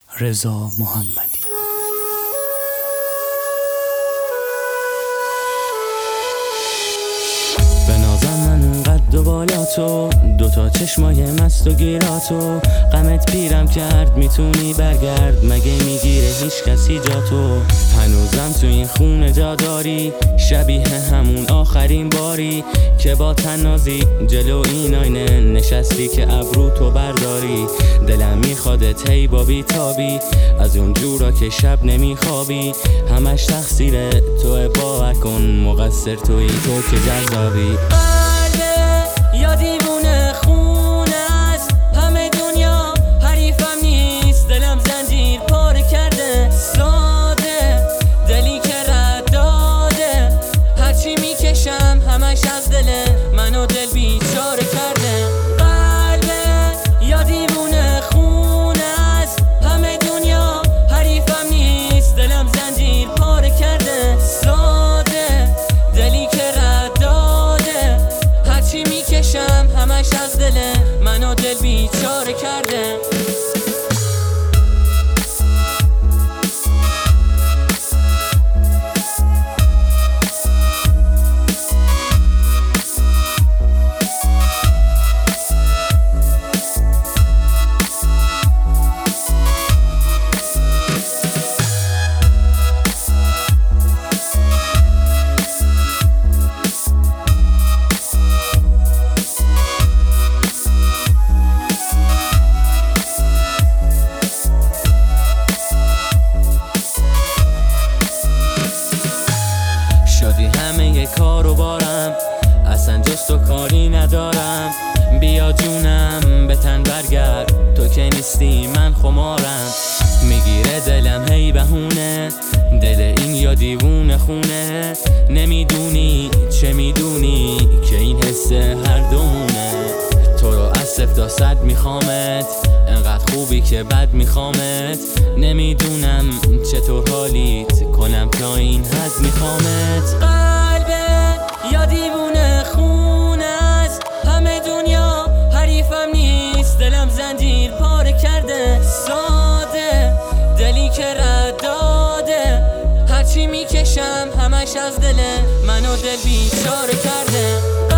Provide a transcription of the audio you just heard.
رضا محمدی. به نازم من اونقد و بالا تو، دوتا چشمای مست و گیراتو، غمت پیرم کرد میتونی برگرد، مگه میگیره هیچ کسی جا تو؟ هنوزم تو این خونه جا داری، شبیه همون آخرین باری که با تنازی جلو این آینه نشستی که ابرو تو برداری. دلم میخوادت هی با بیتابی، از اون جورا که شب نمیخوابی، همش تقصیر توه، باور کن مقصر تویی، تو که جذابی. یا دیوونه خونه است، همه دنیا حریفم نیست، دلم زنجیر پاره کرده، ساده دلی که رد داده، هرچی میکشم همش از دل منو دل بیچاره کرده. قلبه یا دیوونه خونه است، همه دنیا حریفم نیست، دلم زنجیر پاره کرده، ساده دلی که رد داده، هرچی میکشم همش از دل منو دل بیچاره کرده. شدی همه کارو بارم، اصلا جز تو کاری ندارم، بیا جونم به تن برگرد، تو که نیستی من خمارم. میگیره دلم هی بهونه، دل این یا دیوونه خونه، نمیدونی چه میدونی که این حس هر دومونه. تو رو از 0 تا 100 میخوامت، انقدر خوبی که بد میخوامت، نمیدونم چطور حالیت کنم تا این حد میخوامت. قلبه یا دیوونه خونه است، همه دنیا حریفم نیست، دلم زنجیر پاره کرده، ساده دلی که رد داده، هرچی میکشم همش از دل منو دل بیچاره کرده.